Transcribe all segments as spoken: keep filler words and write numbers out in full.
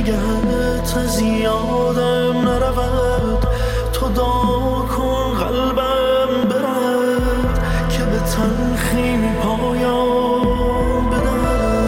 نگهت از یادم نرود، تو دعا کن قلبم برد که به تلخی پایان بدهد.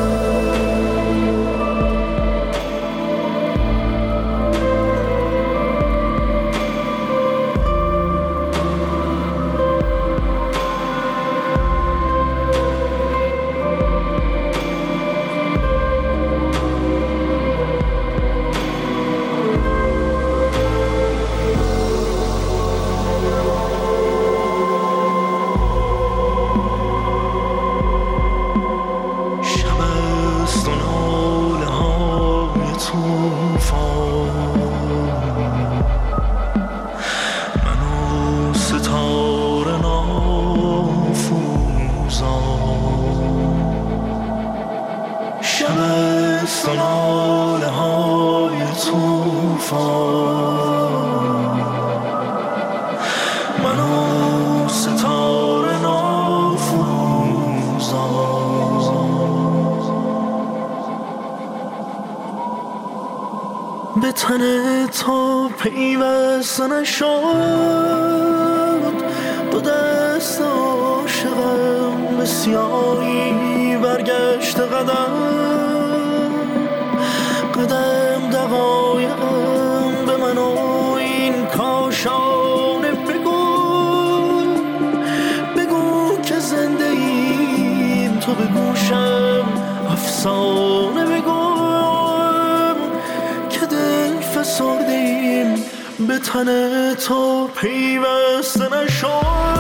به تن تو پیوسته نشد، دو دست عاشقم به سیاهی برگشت قدم قدم دقایقم به من و این کاشانه بگو بگو که زنده ایم، تو به گوشم افسانه بگو فسرده ایم، به تن تو پیوسته نشد،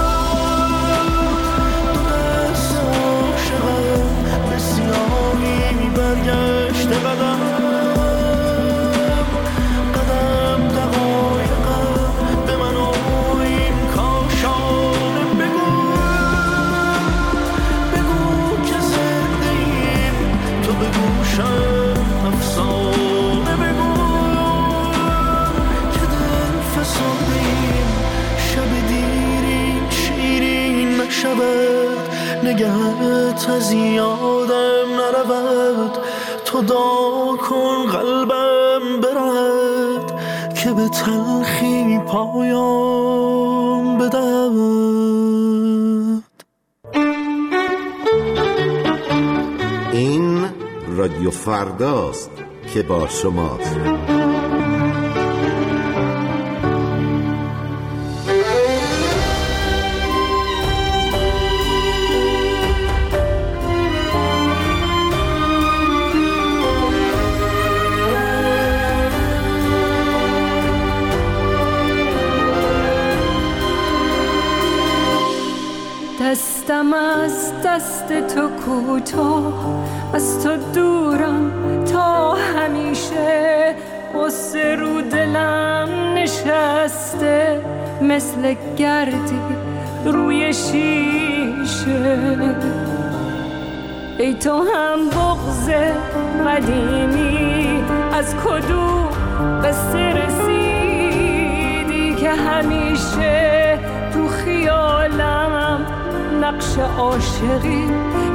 دو دست عاشقم به سیاهی برگشت قدم قدم دقایقم به من و این کاشانه بگو بگو که زنده ایم، تو به گوشم افسانه بگو سادیم، شب دیرین شیرین نشود، نگهت از یادم نرود، تو دعا کن قلبم برد که به تلخی پایان بدهد. این رادیو فرداست که با شماست. دستم از دست تو کوتاه، از تو دورم تا همیشه، غصه رو دلم نشسته مثل گردی روی شیشه. ای تو هم بغض قدیمی، از کدوم قصه رسیدی که همیشه تو خیالم نقش عاشقی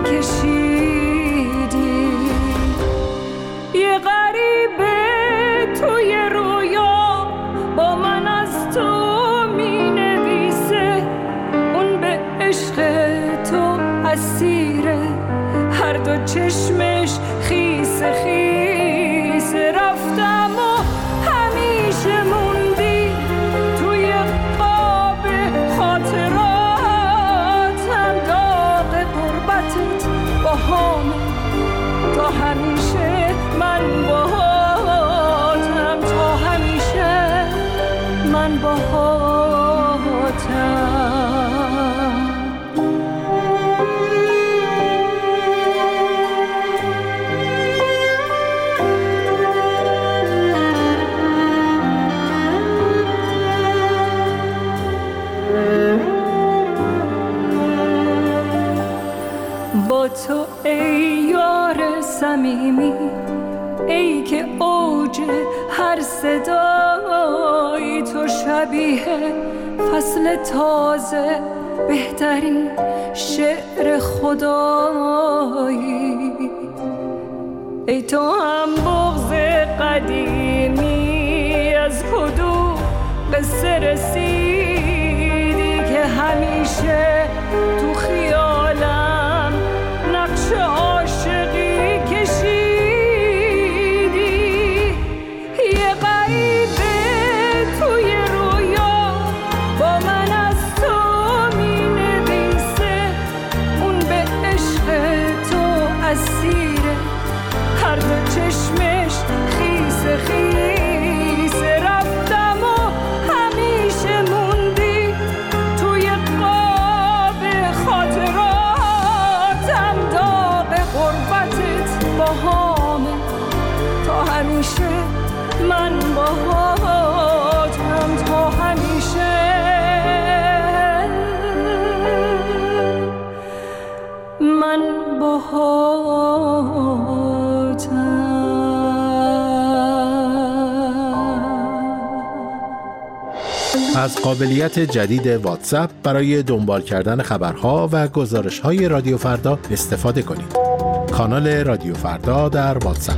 کشیدی. یه غریبه توی رویا با من از تو می نویسه، اون به عشق تو اسیره، هر دو چشمش خیس خیس. رفتم و همیشه موندی توی قاب خاطرات، تا همیشه من باهاتم، تا همیشه من باهاتم. با تو ای یار صمیمی، ای که اوج هر صدایی، تو شبیه فصل تازه، بهترین شعر خدایی. ای تو هم بغض قدیمی از کدوم قصه رسیدی که همیشه تو خیالم نقش عاشقی کشیدی. یه غیبه توی رویا با من از تو می نویسه، اون به عشق تو اسیره، هر دو چشمش خیس خیس. رفتم و همیشه موندی توی قاب خاطراتم، داغ غربتت باهامه تا همیشه، من باهاتم تا همیشه، من باهاتم. از قابلیت جدید واتساپ برای دنبال کردن خبرها و گزارش‌های رادیو فردا استفاده کنید. کانال رادیو فردا در واتساپ.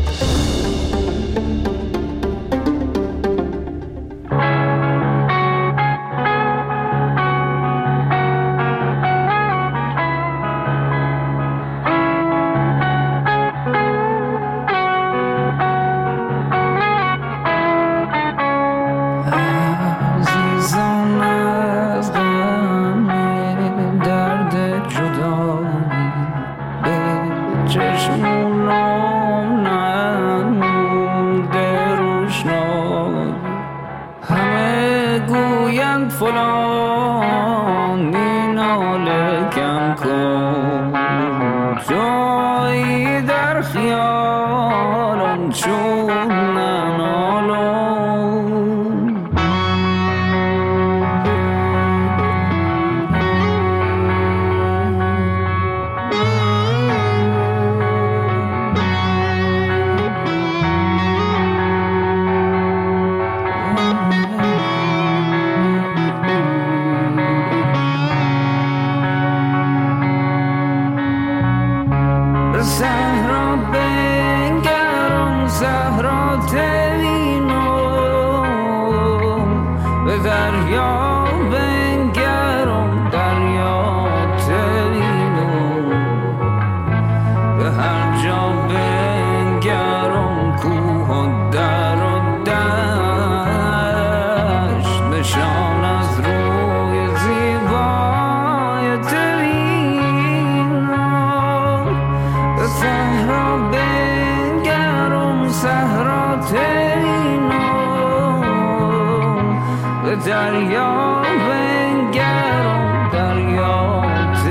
دریا بنگرم، دریا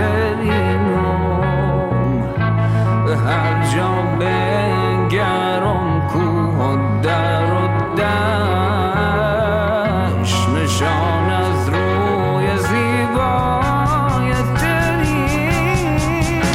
ترینم، به هر جا بنگرم، کوه و در و دشت، نشان از روی زیبای ترینم.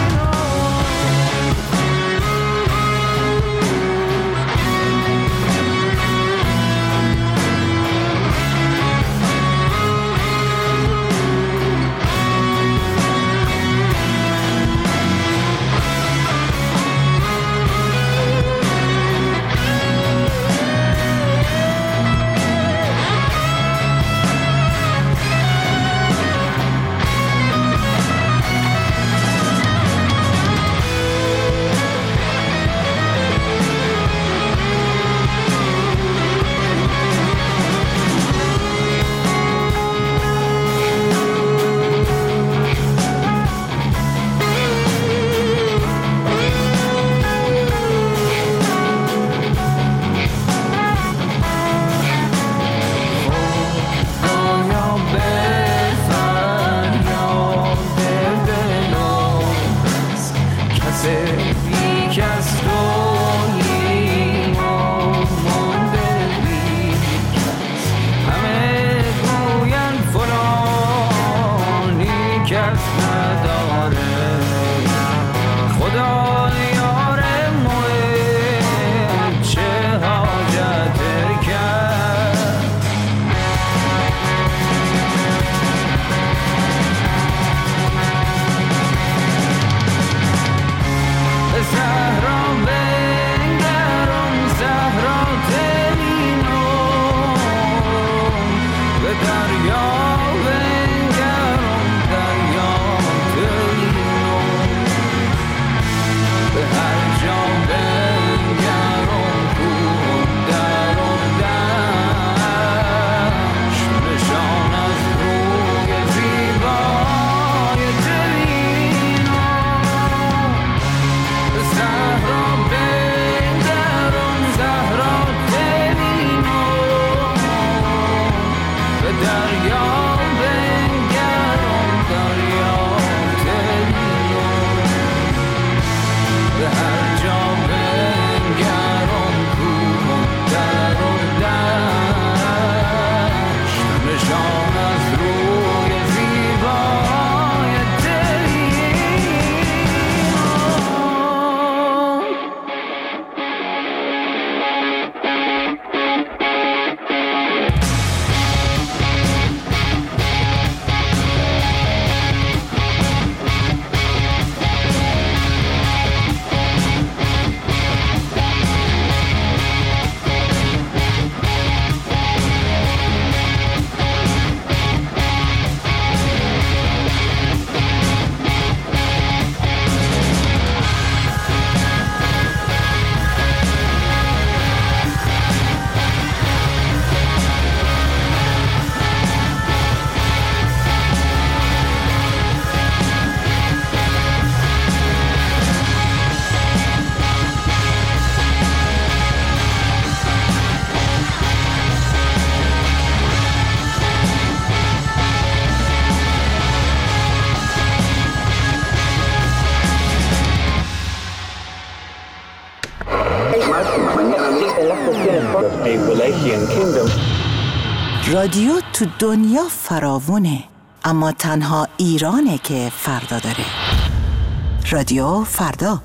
رادیو تو دنیا فراوونه، اما تنها ایرانه که فردا داره. رادیو فردا.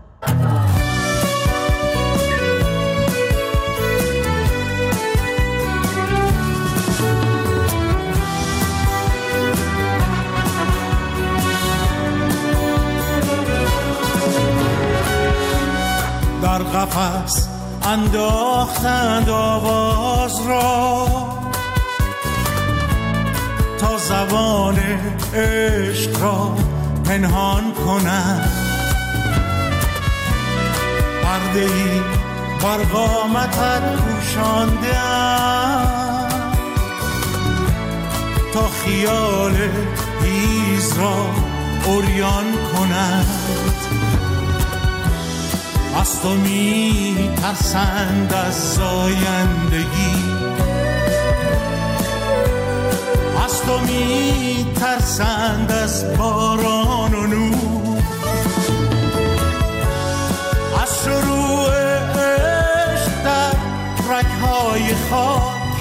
در قفس انداختند آواز را تا زبان عشق را پنهان کنند، پرده‌ای بر قامتت پوشانده‌اند تا خیال هیز را عریان کنند. از تو می ترسند از زایندگی، از تو می ترسند از باران و نور، از شروع عشق در رگ‌های خاک،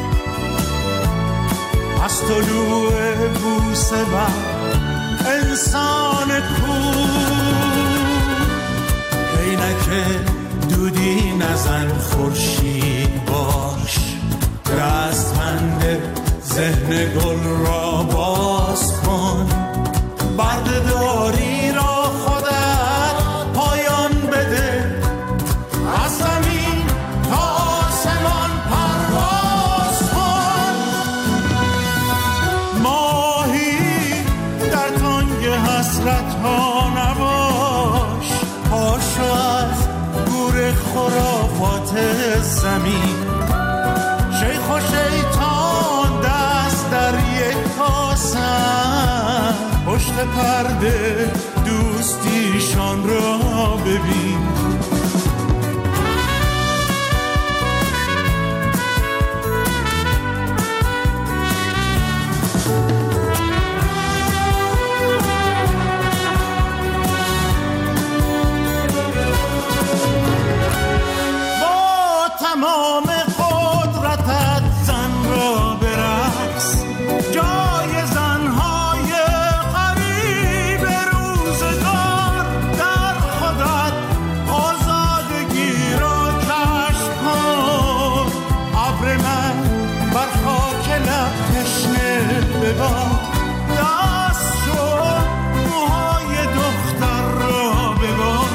از طلوع بوسه بر انسان کور. اینکه دودی نزن خورشید باش، دستمند ذهن گل را باز کن، برده‌داری را خودت پایان بده، از زمین تا آسمان پرواز کن. ماهی در تنگ حسرت ها نباش، پاشو از گور خرافات زمین. شیخ و شیطان دست در یک کاسن، پشت پرده دوستیشان را ببین. تمام قدرتت زن را برقص، جای زنهای غریب روزگار. در خودت آزادگی را کشف کن، ابر من بر خاک لب تشنه ببار. دست شو موهای دختر را ببار،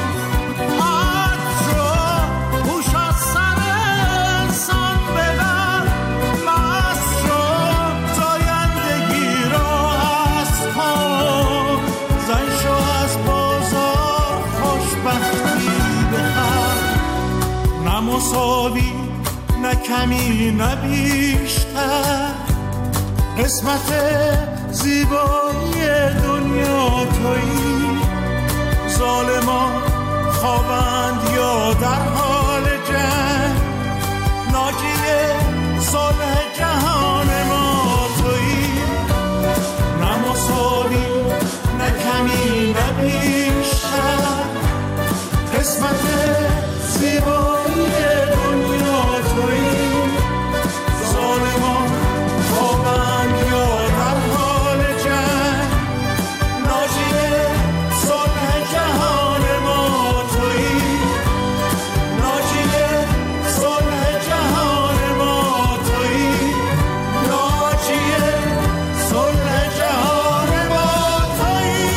مساوی نه کمی نه بیشتر. قسمت زیبایی دنیا تویی، ظالمان خوابند یا در حال جنگ، ناجی صلح جهان ما تویی. نه مساوی نه کمی نه بیشتر. قسمت زیبایی دنیا تویی، ظالمان خوابند یا در حال جنگ، ناجی صلح جهان ما تویی. ناجی صلح جهان ما تویی، ناجی صلح جهان ما تویی.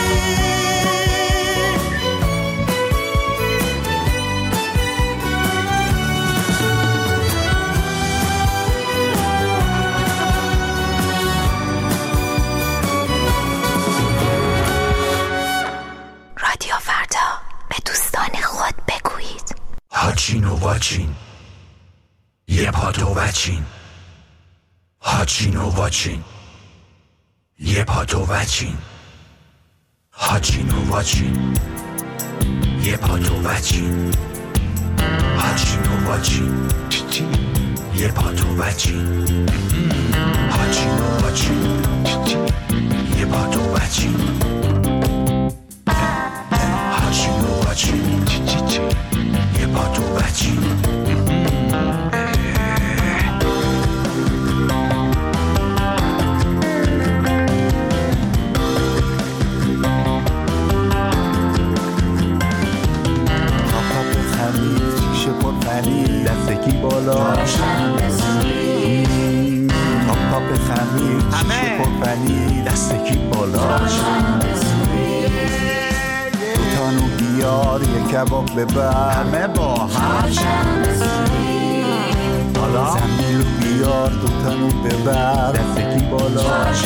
هاچین و واچین یه پاتو وچین، هاچین و واچین یه پاتو وچین، هاچین و واچین یه پاتو وچین، هاچین و واچین یه پاتو وچین، هاچین و واچین یه پاتو وچین، هاچین و واچین یه پاتو وچین. فنی دستکی بالا تاپ تاپ خمیر شیشه پرفنی دستکی بالا دوتانو بیار یه کباب ببر همه با هم حالا زنبیل بیار دوتانو ببر دستکی بالا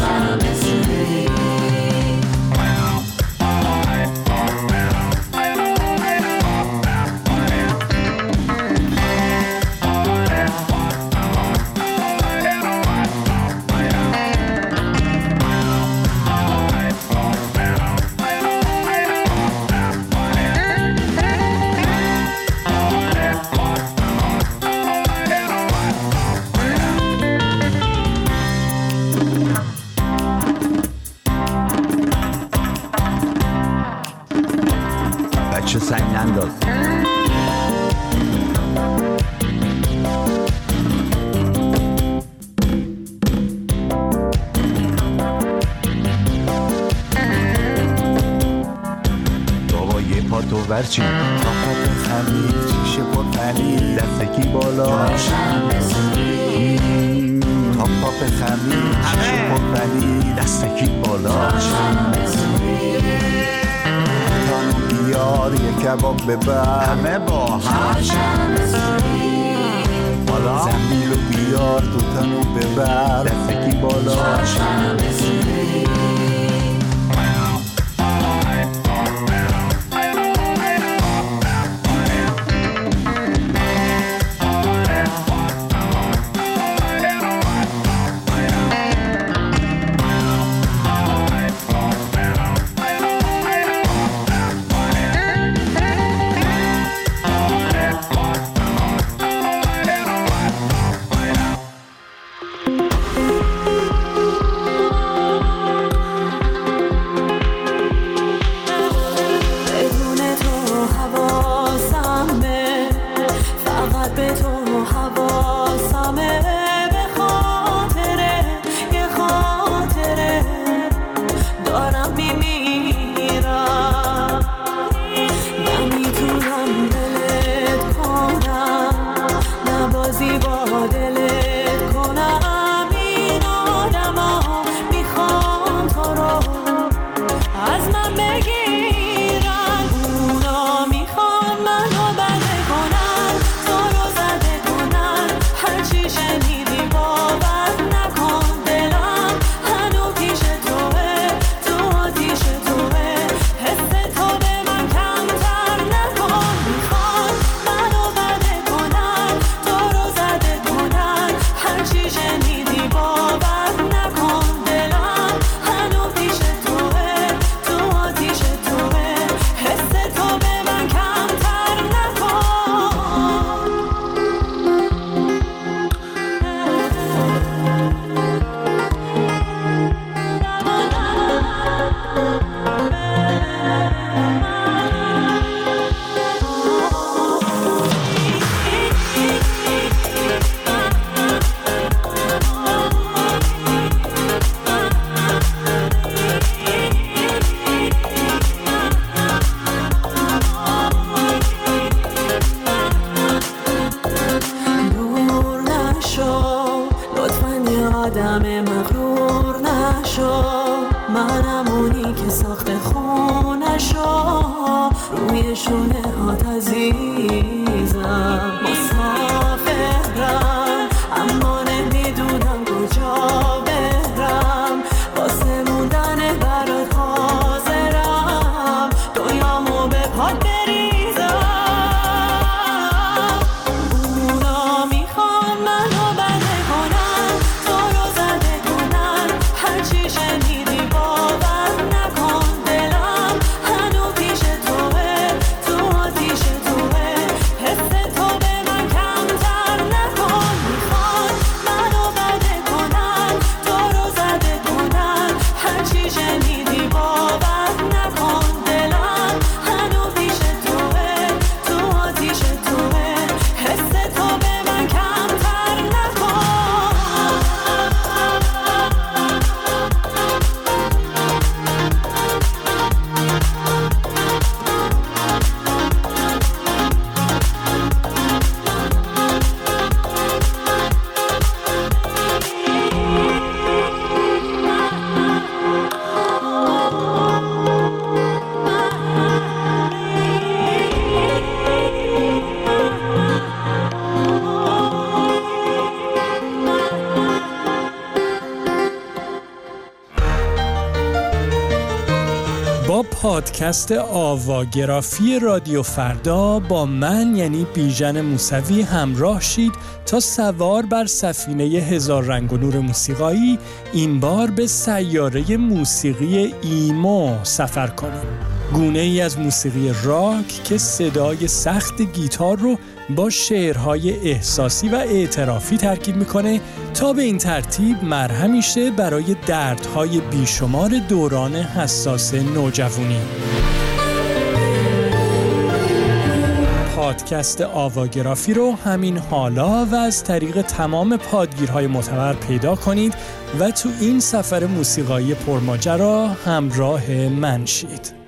بچه سنگ ننداز بابا یه پا تو برچین تا پا خمیر شیشه پرفنی دستکی بالا تا پا خمیر شیشه پرفنی دستکی بالا بیار یه کباب ببر همه با هم حالا زنبیلو بیار دوتانو ببر دستکی بالا تو آتیش توه پادکست آواگرافی رادیو فردا با من یعنی بیژن موسوی همراه شید تا سوار بر سفینه هزار رنگ و نور موسیقایی این بار به سیاره موسیقی ایمو سفر کنیم. گونه ای از موسیقی راک که صدای سخت گیتار رو با شعرهای احساسی و اعترافی ترکیب میکنه تا به این ترتیب مرهمی شه برای دردهای بیشمار دوران حساس نوجوانی. پادکست آواگرافی رو همین حالا و از طریق تمام پادگیرهای معتبر پیدا کنید و تو این سفر موسیقایی پرماجرا همراه من شید.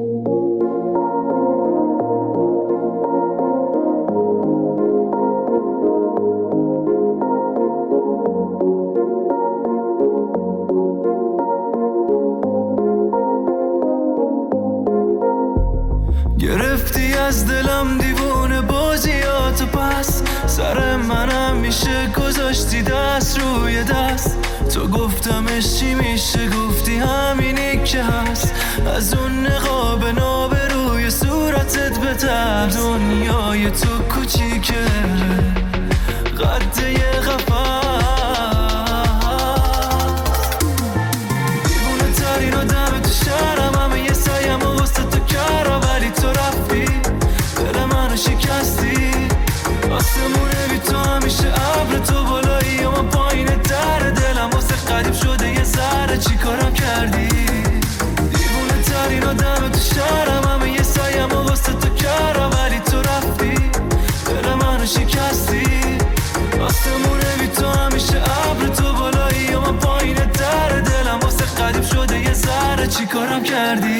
گرفتی از دلم دیوونه بازیاتو، پس سر منم میشه گذاشتی دست روی دست. تو گفتمش چی میشه، گفتی همینی که هست. از اون نقاب ناب روی صورتت بترس. دنیای تو کوچیکه قد یه قفس. دیوونه ترین آدم تو شهرم، همه یه سعیم و واسه تو کردم، ولی تو رفتی دل منو شکستی. آسمونه بی تو همیشه ابر، تو بالایی و من پایین در دلم واسه قریب شده یه ذره. چی کارم کردی؟ دیوونه ترین آدم تو شهرم، همه یه سعیم و واسه تو کردم، ولی تو رفتی دل منو شکستی. آسمونه بی تو همیشه ابر، تو بالایی و من پایین در دلم واسه قریب شده یه ذره. چی کارم کردی؟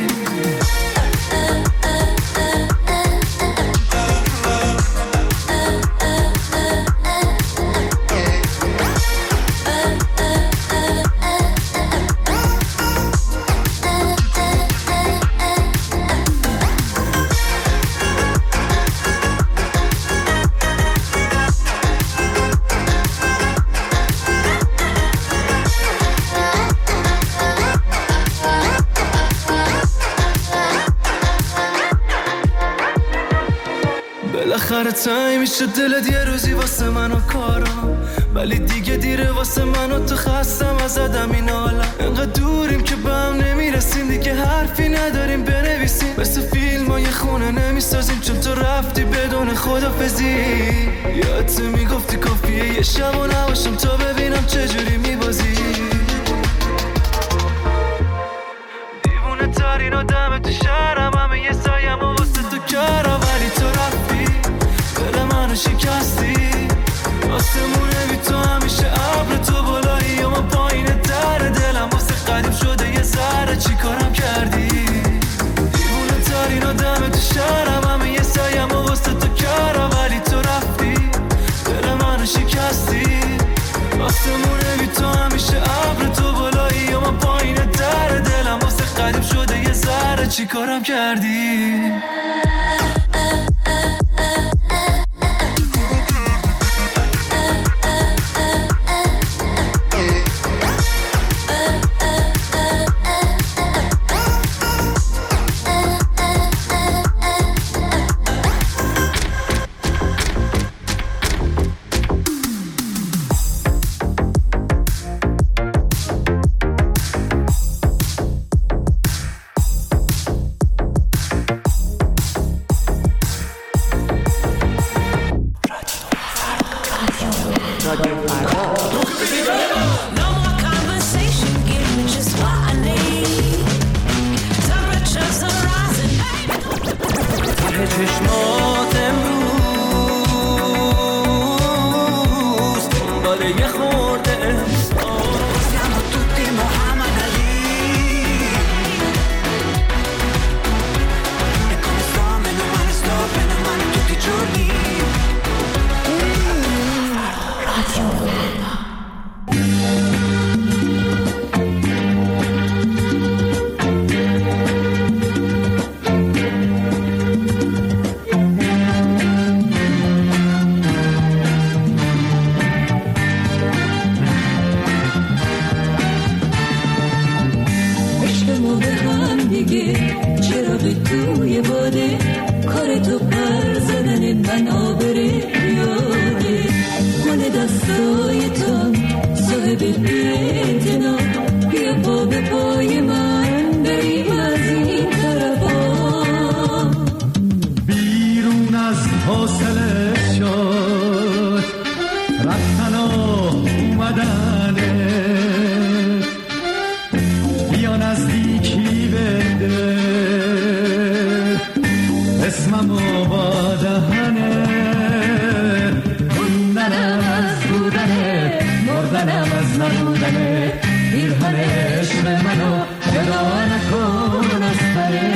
بالاخره تایی میشه دلت یه روزی واسه منو کارم، ولی دیگه دیره واسه منو. تو خستم از آدم این عالم، انقدر دوریم که به هم نمیرسیم، دیگه حرفی نداریم بنویسیم. مثل فیلم ها یه خونه نمیسازیم چون تو رفتی بدون خدافزی. یادت میگفتی کافیه یه شب و نباشم تا ببینم چجوری میبازی. دیوونه ترین آدم تو شهرم، همه یه سایم و واسه تو کردم، ولی تو رفتی دل منو شکستی. آسمونه بی تو همیشه ابر، تو بالایی و من پایین در دلم واسه قریب شده یه ذره. چی کارم کردی؟ دیوونه ترین آدم تو شهرم، همه یه سعیم و واسه تو کردم، ولی تو رفتی دل منو شکستی. آسمونه بی تو همیشه ابر، تو بالایی و من پایین در دلم واسه قریب شده یه ذره. چی کارم کردی؟ چشمات امروز دنبال یه خورده احساس. Siamo tutti Muhammad Ali e come sto, meno male sto, meno male tutti i giorni. Radio رفتن و اومدنه بیا نزدیکی بده اسممو با دهنه موندنم از بودنه مردنم از نبودنه پیرهن عشق منو جدا نکن از تنه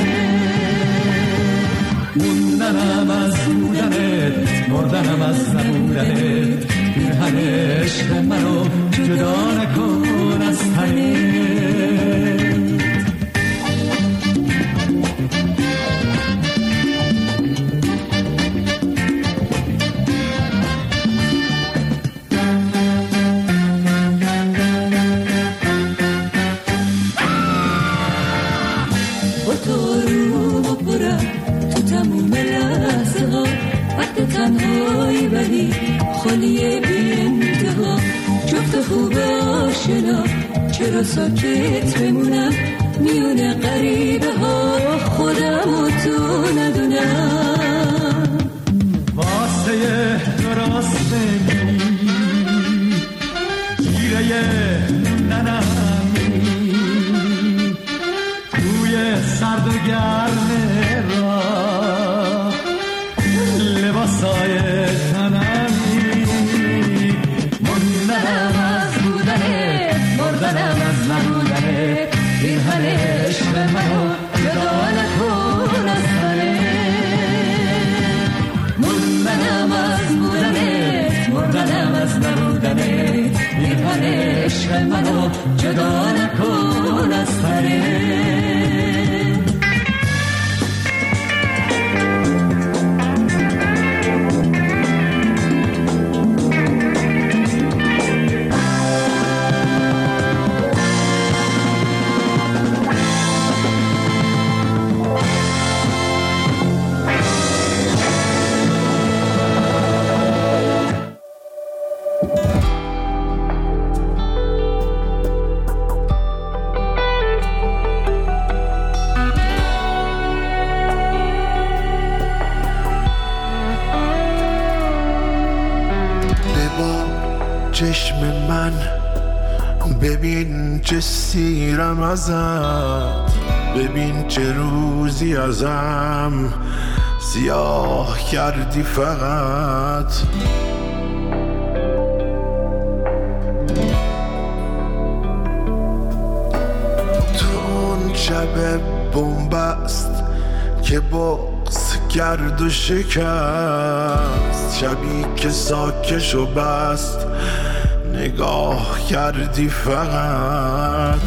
موندنم از بودنت مردنم از نبودنت پیرهن عشق منو جدا نکن از تنه خالیه بی انتها جفت خوب آشنا چرا ساکت بمونم میونه غریبه ها خودم و تو ندونم واسه درست بگی گیره ننمی توی سرد و گرم را لباسای مردنم از نبودنه پیرهن عشق منو جدا نکن از تنه موندنم از بودنه مردنم از نبودنه پیرهن عشق منو جدا نکن از تنه چشم من ببین چه سیرم ازت ببین چه روزی ازم سیاه کردی فقط تو اون شب بنبست که بغض کرد و شکست شبی که ساکش و بست نگاه کردی فقط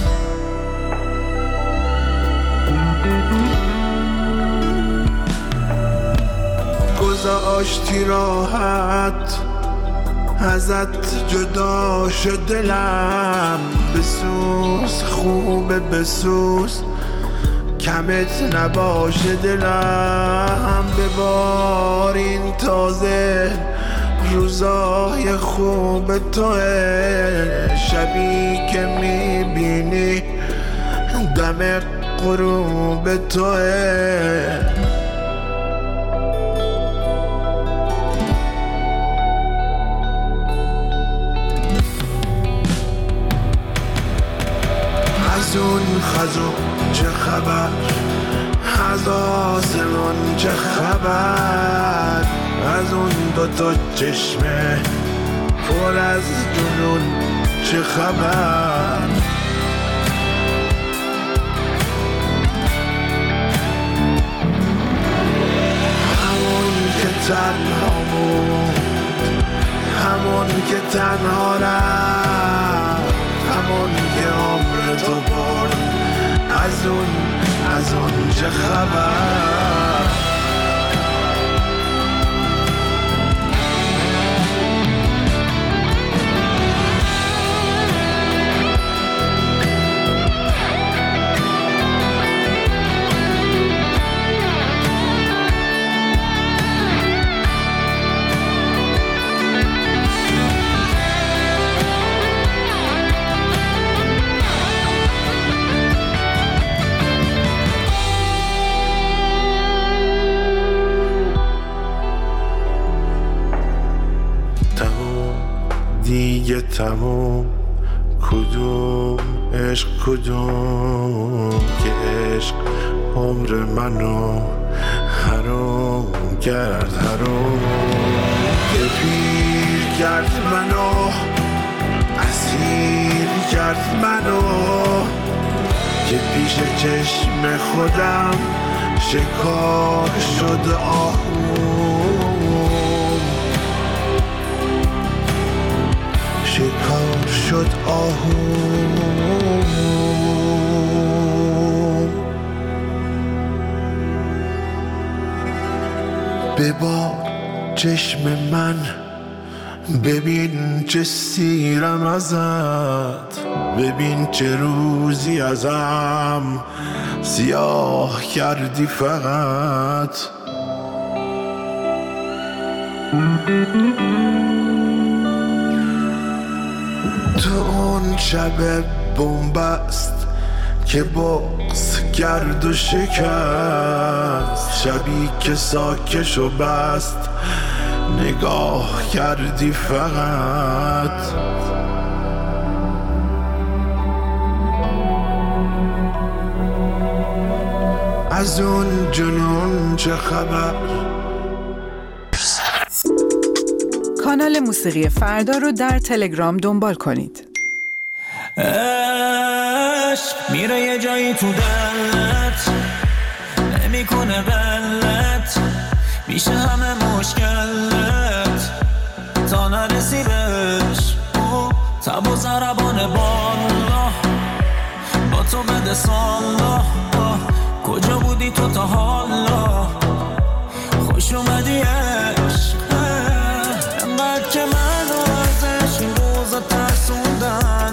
گذاشتی راحت ازت جدا شد دلم بسوز خوبه بسوز کمت نباشه دلم ببارین تازه روزای خوب توه شبی که میبینی دم غروب توه از اون خزو چه خبر از آسمان چه خبر از اون دوتا چشمه پر از جنون چه خبر همون که تنها بود همون که تنها رفت همون که عمر تو برد از اون از اون چه خبر دیگه تموم. کدوم عشق کدوم که عشق عمر منو حروم کرد، حروم که پیر کرد منو، اسیر کرد منو، که پیش چشم خودم شکار شد آهوم، شکار شد آهوم. ببار چشم من، ببین چه سیرم ازت، ببین چه روزی ازم سیاه کردی فقط. تو اون شب بنبست که بغض کرد و شکست، شبی که ساکش و بست نگاه کردی فقط. از اون جنون چه خبر؟ کانال موسیقی فردا رو در تلگرام دنبال کنید. عشق میره یه جایی تو دلت، نمیکنه غلط، میشه همه مشکلت تا نرسی بهش. تب و ضربان بالا با تو بده سالا، کجا بودی تو تا حالا؟ خوش اومدی عشق، انقدر که منو ازش این روزا ترسوندن،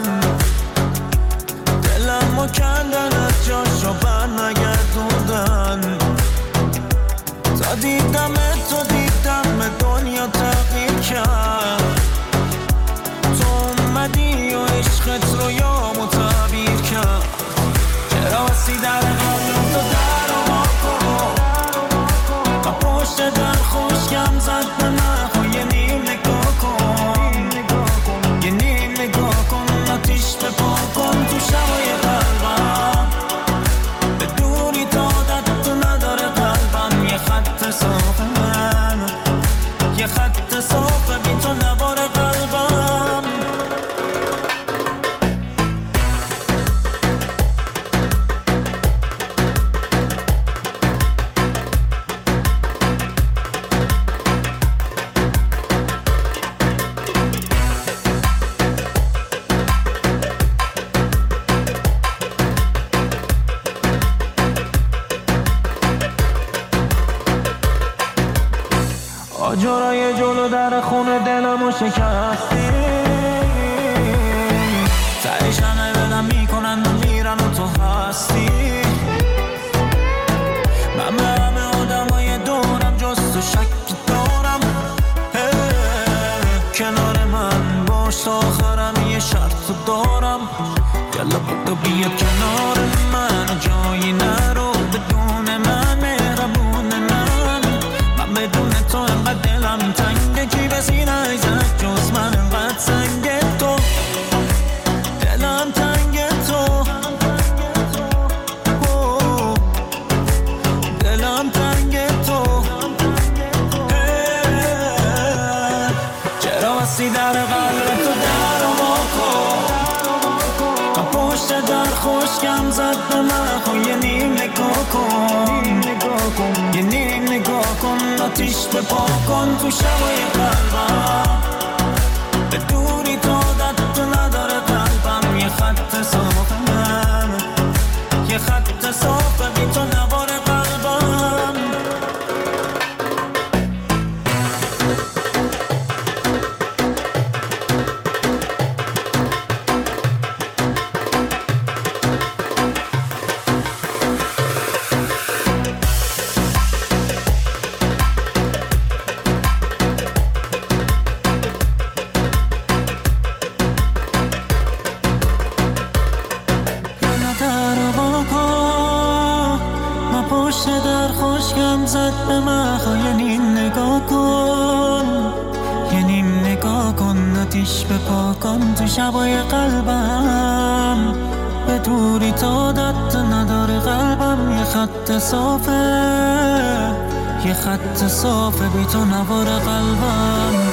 دلمو کندن از جاشو بر نگردوندن. تا دیدم تو دیدم دنیا تغییر کرد، تو اومدی و عشقت رو یامو تعبیر کرد. چرا بسی در قلبم تو در و ما کن، با پشت در خوشگم زد به من، خو یه نیم نگاه کن، یه نیم نگاه کن، آتیش به پا کن تو شبای قلبم، بدونی تا عادت تو نداره قلبم. یه خط صاف من، یه خط صاف بی تو نباره قلبم. آجرای جلو در خونه دلمو شکستی، تهش همه بدم میکنن و میرن و تو هستی. من به همه آدمای دورم جز تو شک دارم، کنار من باش تا آخرم یه شرط دارم. یلا بودو بیا کنار من، جایی نرو بدون من، مهربون من. من بدون تو انقدر دلم تنگه، کی بسی نایزد جز من، انقدر سنگه تو دلم تنگه، تو دلم تنگه تو. چرا بسی در قلب تو در و ما کن، با پشت در خوشگم زد به من، خو یه نیم نگاه کن، یه نیم نگاه کن، آتیش به پا کن تو شبای قلبم، بدونی تا عادت تو نداره قلبم. یه خط صاف من، یه خط صاف بی تو نباره قلبم. آتیش به پاکن تو شبای قلبم، به دوری تو عادت نداره قلبم. یه خط صافه، یه خط صافه بی تو نوار قلبم.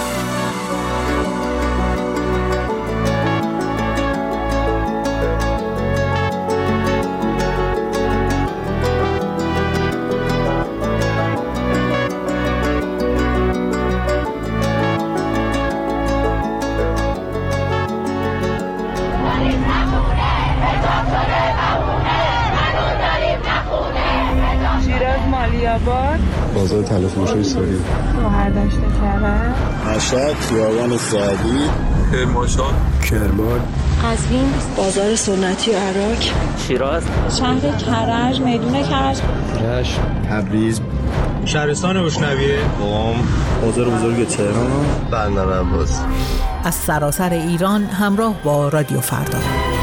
بازار تلفروشی سوری، مهردشت کرد، مشهد، خیابان سعدی، کرمانشاه، کرمان، قزوین، بازار سنتی و عراق، شیراز، شهر کرج، میدون کرج، رشت، تبریز، شهرستان بوشنویه، قم، بازار بزرگ تهران، بندر عباس. از سراسر ایران همراه با رادیو فردا.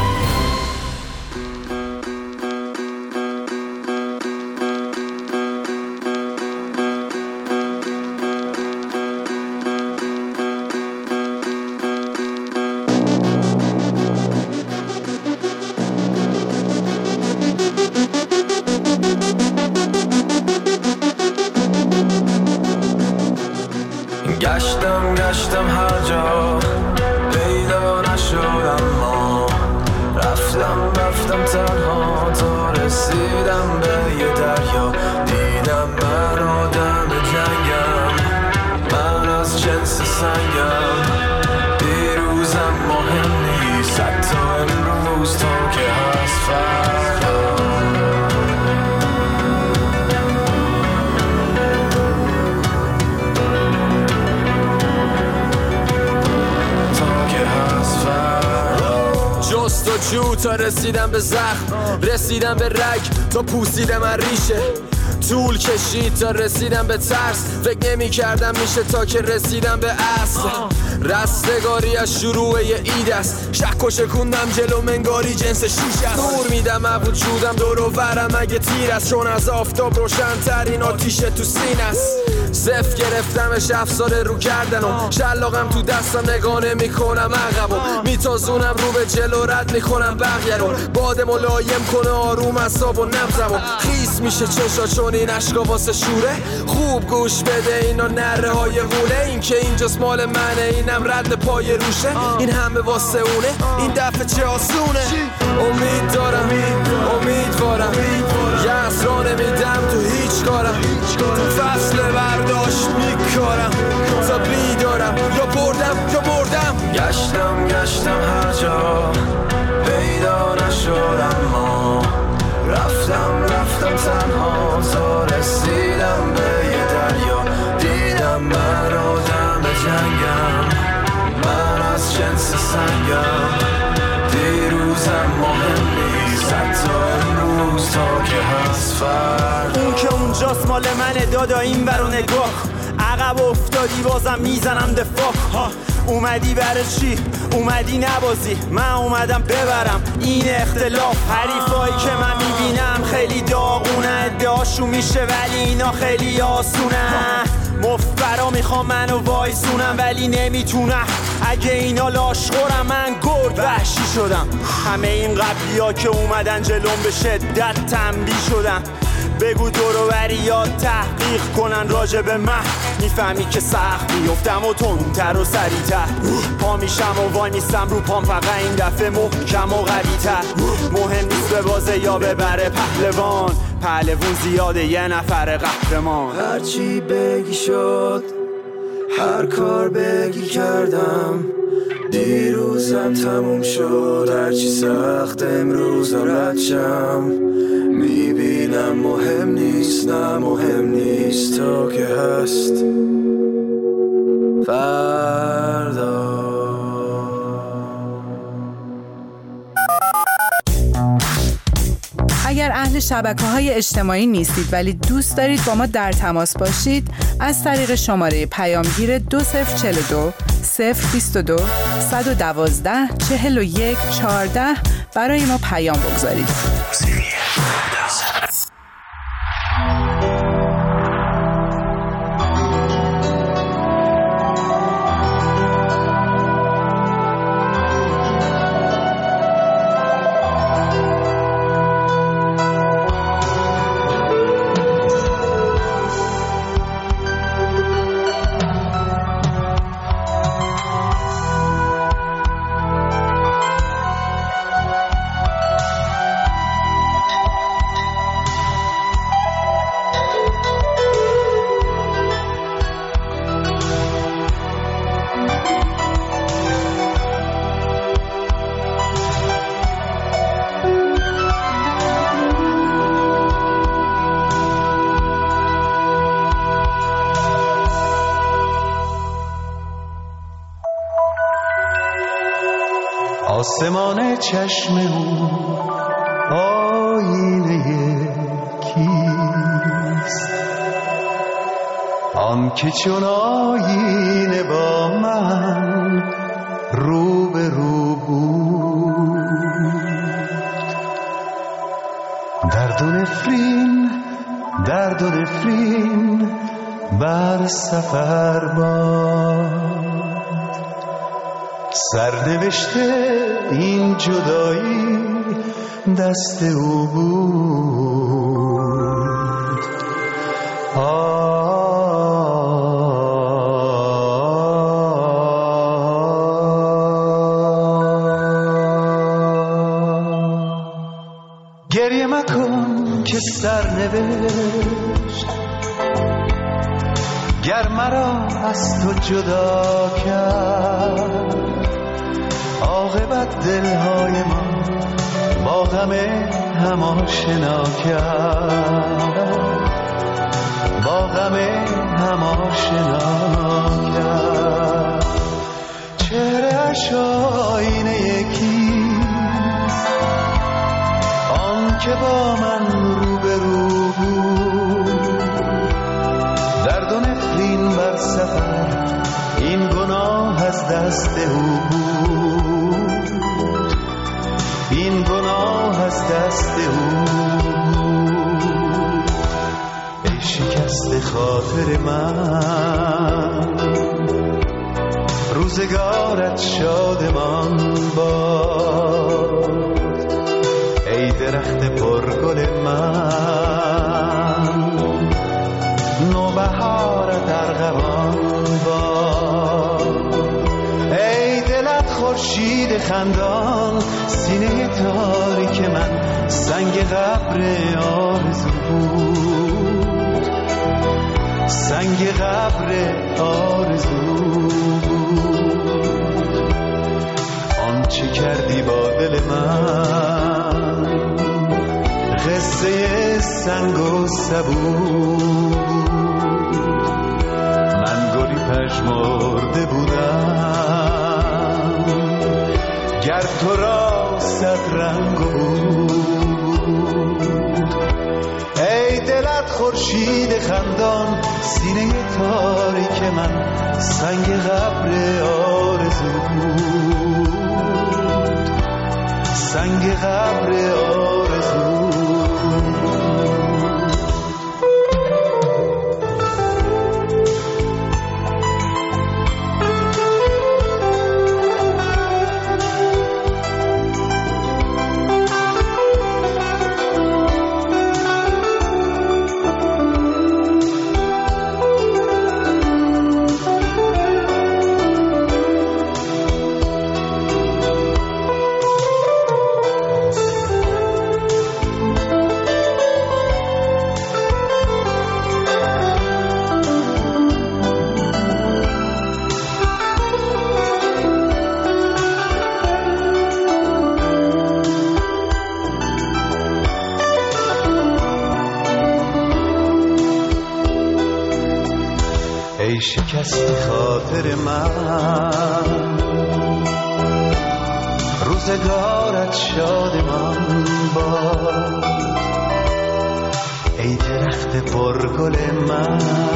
گشتم گشتم هر جا پیدا نشدم، ما رفتم رفتم تنها تا رسیدم به یه دریا. دیدم من آدم جنگم، من از جنس سنگم. دیروزم مهم نیست حتی امروز تا که هست فردا. جست و جو تا رسیدم به زخم، رسیدم به رگ تا پوسیدم از ریشه. طول کشید تا رسیدم به ترس، فکر نمی کردم میشه تا که رسیدم به اصل. رستگاری از شروع یه اید است، شک و شکوندم جلو منگاری جنس شیش است. نور میدم از وجودم دور و برم اگه تیر است، چون از آفتاب روشن ترین آتیش تو سینه است. صف گرفتمش افسار رو کردن و شلاقم تو دستم نگاه میکنم عقب و میتازونم رو به جلو رد میکنم بقیه رو. باد ملایم کنه آروم اعصاب و نبضم و خیس میشه چشا چون این عشقا واسه شوره. خوب گوش بده اینا نره های غوله، این که اینجاست مال منه اینم رد پای روشه. این همه واسه اونه این دفعه چه آسونه. امید دارم امیدوارم یه اسرا نمیدم تو هیچ کارم. تو فصل برداشت میکارم تا بیدارم، یا بردم یا بردم. گشتم گشتم هر جا پیدا نشدم، ما رفتم رفتم تنها تا رسیدم به یه دریا. دیدم من آدم جنگم، من از جنس سنگم. دیروزم مهم نیست حتی امروز تا که هست فردا. اون که اونجاست مال منه دادا این برو نگاه. عقب افتادی بازم میزنم دفاع. اومدی برای چی؟ اومدی نبازی، من اومدم ببرم این اختلاف. حریفایی که من میبینم خیلی داغونه، ادعاشون میشه ولی اینا خیلی آسونه. مفبرا میخوام منو وایسونم ولی نمیتونم. اگه اینا لاشخورم من گرد وحشی شدم. همه این قبلی ها که اومدن جلوم به شدت تنبیه شدن. بگو دورو بریات تحقیق کنن راجع به من، میفهمی که سخت بیفتم و تندتر و سریعتر. پا میشم و وای میستم رو پام، فقط این دفعه محکم و قوی‌تر. مهم نیست به بازه یا ببره پهلوان، پهلوون زیاده یه نفر قهرمان. هرچی بگی شد، هر کار بگی کردم. دیروزم تموم شد، هرچی سخت امروزم رد شم. میبینم مهم نیست، نه مهم نیست تا که هست فردا. اگر اهل شبکه‌های اجتماعی نیستید ولی دوست دارید با ما در تماس باشید، از طریق شماره پیامگیر دو صفر چهل و دو صفر بیست و دو صد و دوازده چهل و یک چهارده برای ما پیام بگذارید. آسمان چشم او آینه کیست؟ آن که چون آینه با من رو به رو بود. درد و نفرین درد و نفرین بر سفر باد، سرنوشته این جدایی دست او بود. گریه مکن که سرنوشت گر مرا از تو جدا کرد، عاقبت دلهای ما با غم هم آشنا کرد، با غم هم آشنا کرد. چهره‌اش آینه یکیست، آن که با من رو به رو بود. درد و نفرین بر سفر این گناه از دست او بود، این گناه از دست او بود. ای شکست خاطر من، روزگارت شادمان باد. ای درخت پرگل من، نوبهارت ارغوان باد. ای دلت خورشید خندان، سینه تاریک من سنگ قبر آرزو بود، سنگ قبر آرزو بود. آنچه کردی با دل من قصه سنگ و سبو. من گلی پژمرده بودم گر تو را صد رنگ بود. ای دلت خورشید خندان، سینه تاریک من سنگ قبر آرزو بود، سنگ قبر آرزو. ای شکست خاطر من، روزگارت شادمان باد. ای درخت پرگل من،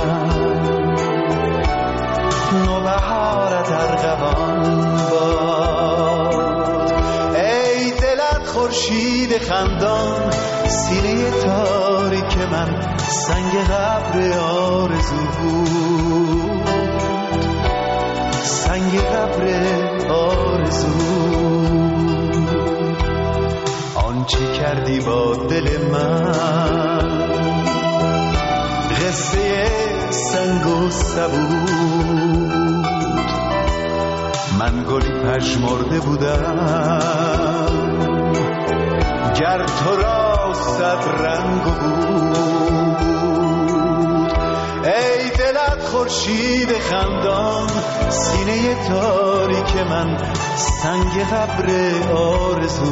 نوبهارت ارغوان باد. ای دلت خورشید خندان، سینه تاریک من سنگ قبر آرزو بود، سنگ قبر آرزو. آنچه کردی با دل من قصه سنگ و سبود. من گلی پژمرده بودم گر تو را صد رنگ بود. ای دلت خورشید خندان، سینه تاریک من سنگ قبر آرزو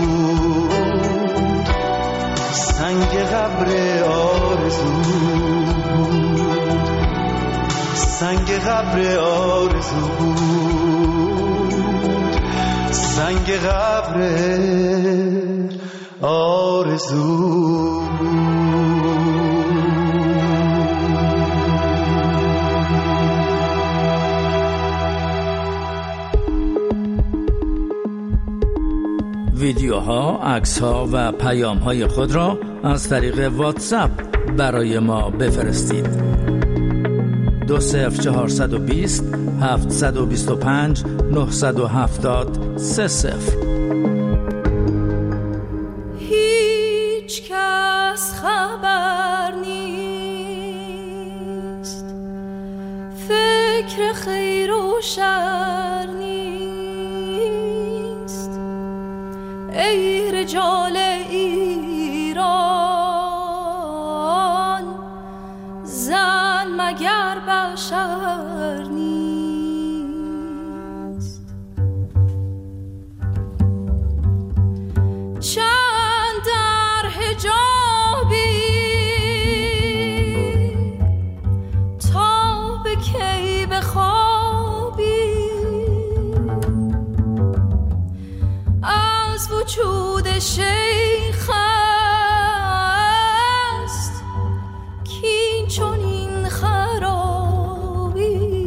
بود، سنگ قبر آرزو بود، سنگ قبر آرزو بود، سنگ سنگ قبر آرزو. ویدیوها، عکس‌ها و پیام‌های خود را از طریق واتساپ برای ما بفرستید. دو صفر چهارصد و بیست هفتصد و بیست و پنج نهصد و هفتاد سه صفر. هیچ کس خبر نیست، فکر خیر و شر نیست. ای رجال ایران، زن مگر بشر نیست؟ چند در حجابی تا به کی بخوابی، از وجود شیخ است کین چنین خرابی.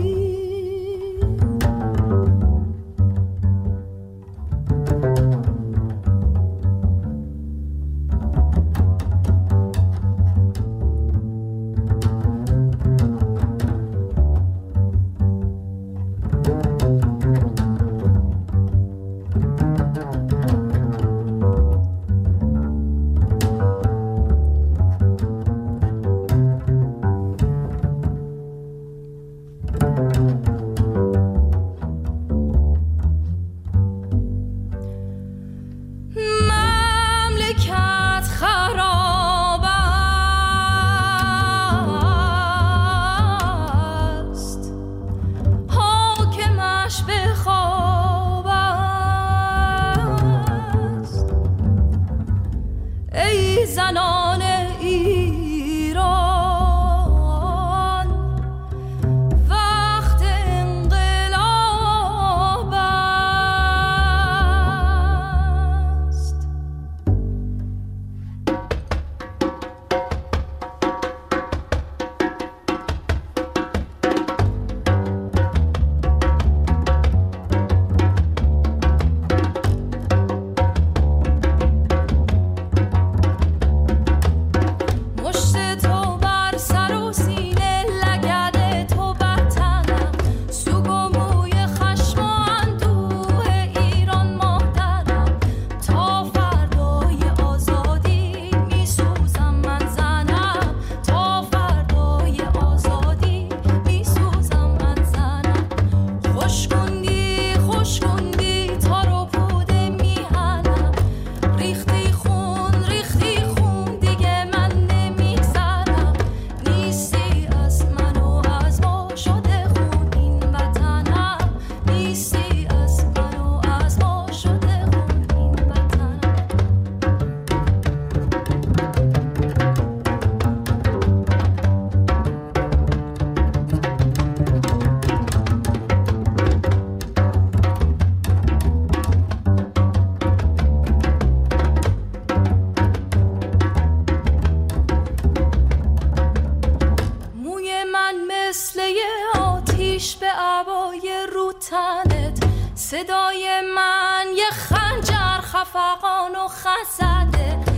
صدای من یه خنجر خفقان و خزده،